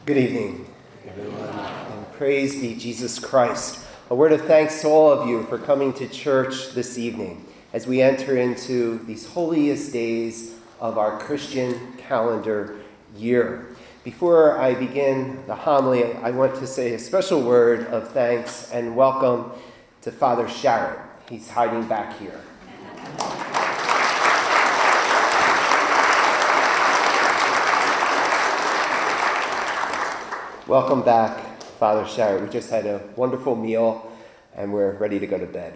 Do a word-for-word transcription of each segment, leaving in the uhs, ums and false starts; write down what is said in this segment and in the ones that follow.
Good evening, everyone, and praise be Jesus Christ. A word of thanks to all of you for coming to church this evening as we enter into these holiest days of our Christian calendar year. Before I begin the homily, I want to say a special word of thanks and welcome to Father Sharrett. He's hiding back here. Welcome back, Father Sharrett. We just had a wonderful meal and we're ready to go to bed.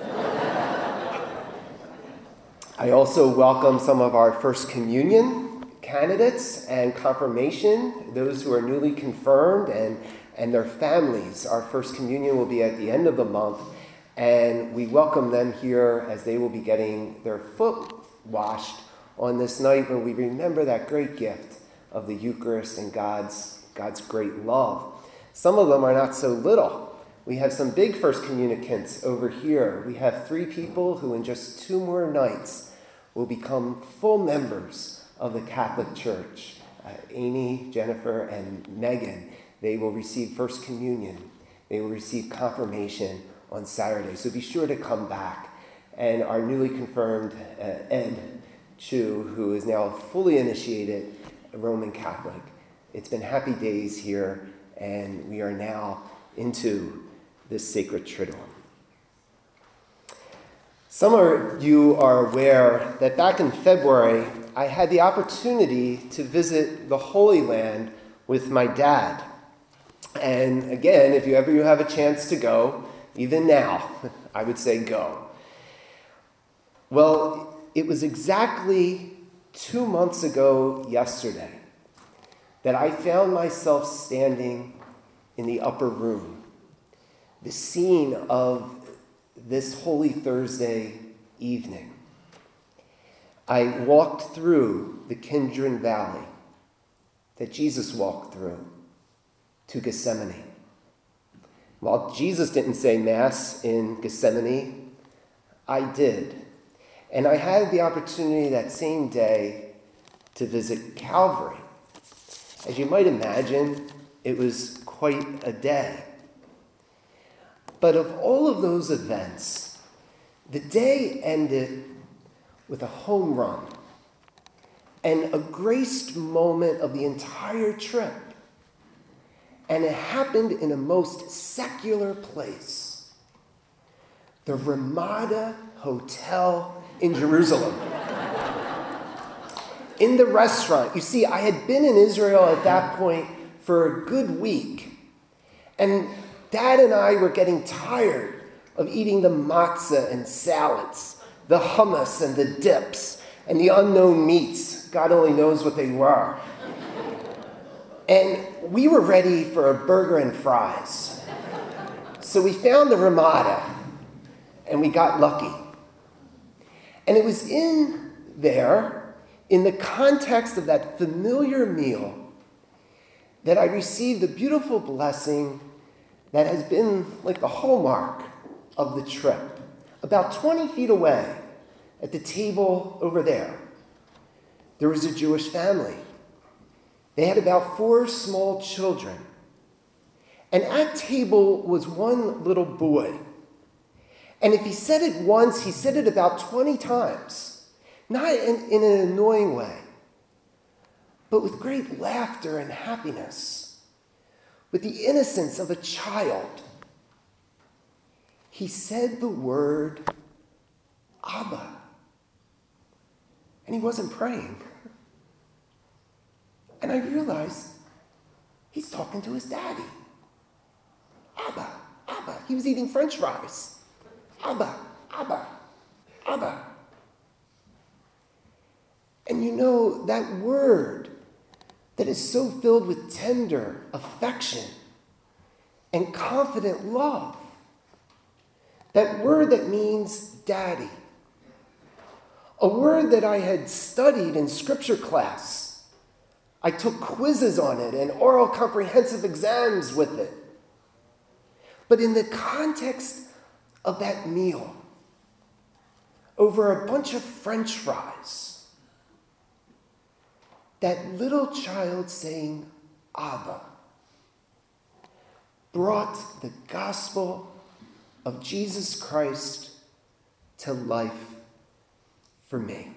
I also welcome some of our First Communion candidates and confirmation, those who are newly confirmed and, and their families. Our First Communion will be at the end of the month, and we welcome them here as they will be getting their foot washed on this night when we remember that great gift of the Eucharist and God's God's great love. Some of them are not so little. We have some big First Communicants over here. We have three people who in just two more nights will become full members of the Catholic Church. Uh, Amy, Jennifer, and Megan. They will receive First Communion. They will receive confirmation on Saturday. So be sure to come back. And our newly confirmed uh, Ed Chu, who is now fully initiated Roman Catholic. It's been happy days here, and we are now into this sacred Triduum. Some of you are aware that back in February, I had the opportunity to visit the Holy Land with my dad. And again, if you ever you have a chance to go, even now, I would say go. Well, it was exactly two months ago yesterday that I found myself standing in the upper room, the scene of this Holy Thursday evening. I walked through the Kidron Valley that Jesus walked through to Gethsemane. While Jesus didn't say Mass in Gethsemane, I did. And I had the opportunity that same day to visit Calvary. As you might imagine, it was quite a day. But of all of those events, the day ended with a home run and a graced moment of the entire trip. And it happened in a most secular place, the Ramada Hotel in Jerusalem. In the restaurant, you see, I had been in Israel at that point for a good week. And Dad and I were getting tired of eating the matzah and salads, the hummus and the dips, and the unknown meats. God only knows what they were. And we were ready for a burger and fries. So we found the Ramada, and we got lucky. And it was in there, in the context of that familiar meal, that I received the beautiful blessing that has been like the hallmark of the trip. About twenty feet away, at the table over there, there was a Jewish family. They had about four small children. And at table was one little boy. And if he said it once, he said it about twenty times. Not in, in an annoying way, but with great laughter and happiness, with the innocence of a child. He said the word Abba, and he wasn't praying. And I realized he's talking to his daddy. Abba, Abba. He was eating French fries. Abba, Abba, Abba. And you know, that word that is so filled with tender affection and confident love, that word that means daddy, a word that I had studied in scripture class. I took quizzes on it and oral comprehensive exams with it. But in the context of that meal, over a bunch of French fries, that little child saying, Abba, brought the gospel of Jesus Christ to life for me.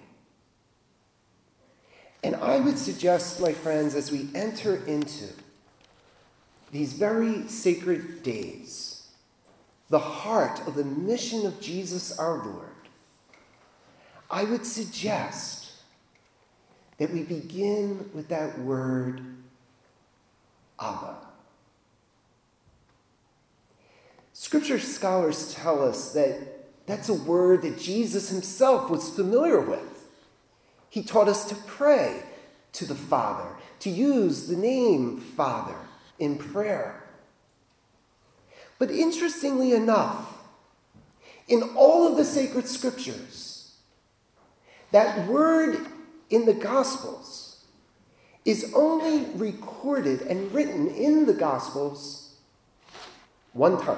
And I would suggest, my friends, as we enter into these very sacred days, the heart of the mission of Jesus our Lord, I would suggest that we begin with that word, Abba. Scripture scholars tell us that that's a word that Jesus himself was familiar with. He taught us to pray to the Father, to use the name Father in prayer. But interestingly enough, in all of the sacred scriptures, that word in the Gospels is only recorded and written in the Gospels one time.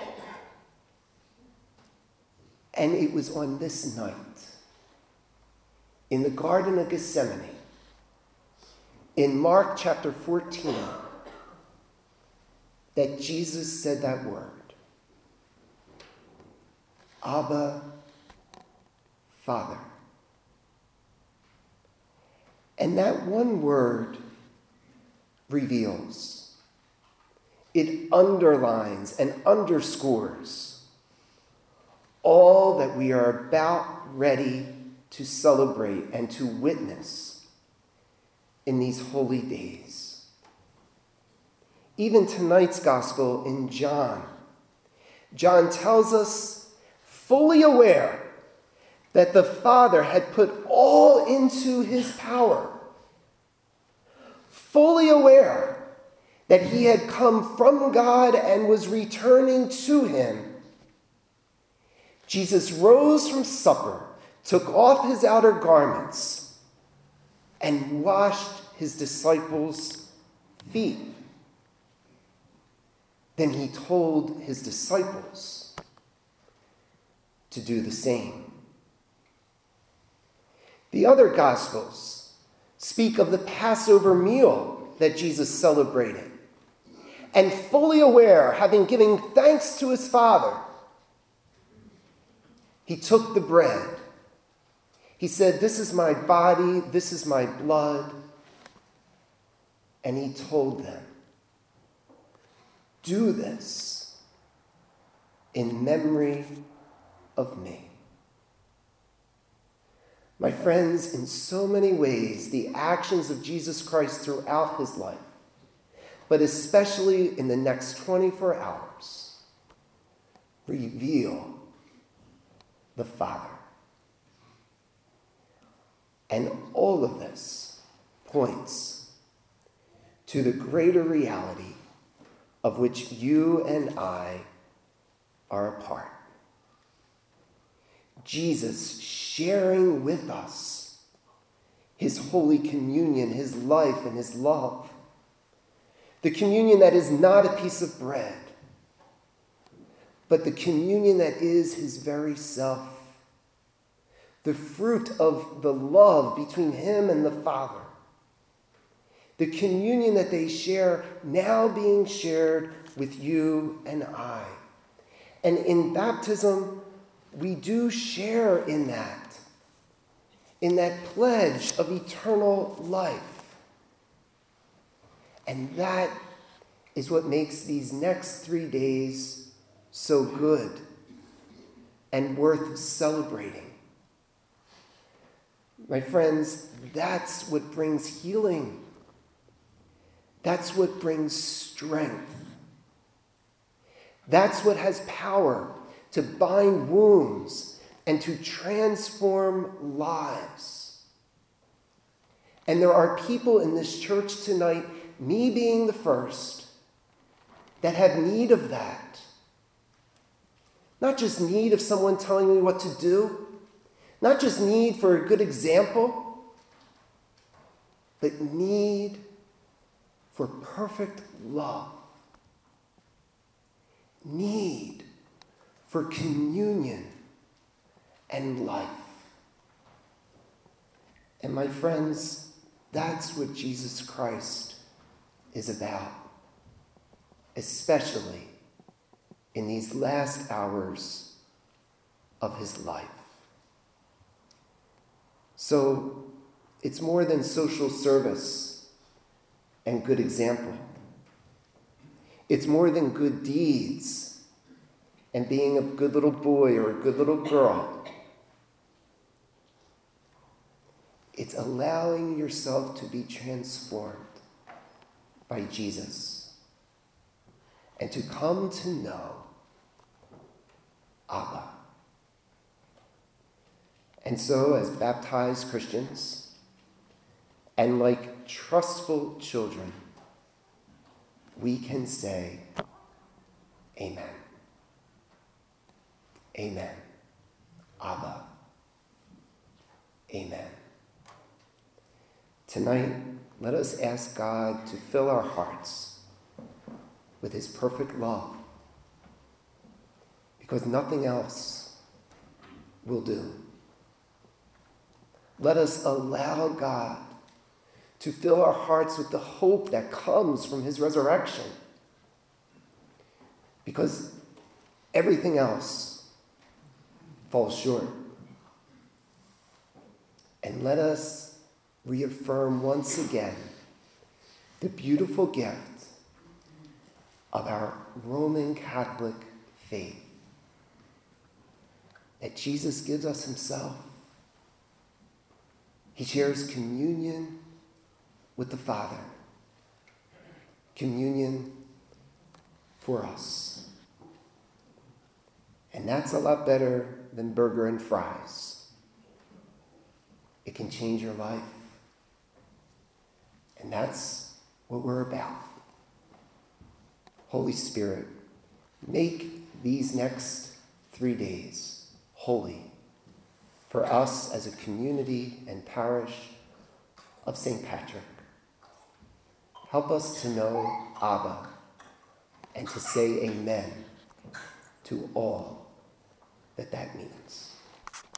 And it was on this night, in the Garden of Gethsemane, in Mark chapter fourteen, that Jesus said that word, Abba, Father. And that one word reveals, it underlines and underscores all that we are about ready to celebrate and to witness in these holy days. Even tonight's gospel in John, John tells us, fully aware that the Father had put all into his power, fully aware that he had come from God and was returning to him, Jesus rose from supper, took off his outer garments, and washed his disciples' feet. Then he told his disciples to do the same. The other Gospels speak of the Passover meal that Jesus celebrated. And fully aware, having given thanks to his Father, he took the bread. He said, "This is my body, this is my blood." And he told them, "Do this in memory of me." My friends, in so many ways, the actions of Jesus Christ throughout his life, but especially in the next twenty-four hours, reveal the Father. And all of this points to the greater reality of which you and I are a part. Jesus sharing with us his holy communion, his life and his love. The communion that is not a piece of bread, but the communion that is his very self. The fruit of the love between him and the Father. The communion that they share now being shared with you and I. And in baptism, we do share in that, in that pledge of eternal life. And that is what makes these next three days so good and worth celebrating. My friends, that's what brings healing. That's what brings strength. That's what has power to bind wounds and to transform lives. And there are people in this church tonight, me being the first, that have need of that. Not just need of someone telling me what to do, not just need for a good example, but need for perfect love. Need for communion and life. And my friends, that's what Jesus Christ is about. especially in these last hours of his life. So it's more than social service and good example. It's more than good deeds and being a good little boy or a good little girl. It's allowing yourself to be transformed by Jesus and to come to know Abba. And so, as baptized Christians, and like trustful children, we can say, Amen. Amen. Abba. Amen. Tonight, let us ask God to fill our hearts with his perfect love, because nothing else will do. Let us allow God to fill our hearts with the hope that comes from his resurrection, because everything else falls short. And let us reaffirm once again the beautiful gift of our Roman Catholic faith, that Jesus gives us himself. He shares communion with the Father, communion for us. And that's a lot better than burger and fries. It can change your life. And that's what we're about. Holy Spirit, make these next three days holy for us as a community and parish of Saint Patrick. Help us to know Abba and to say amen to all that that means.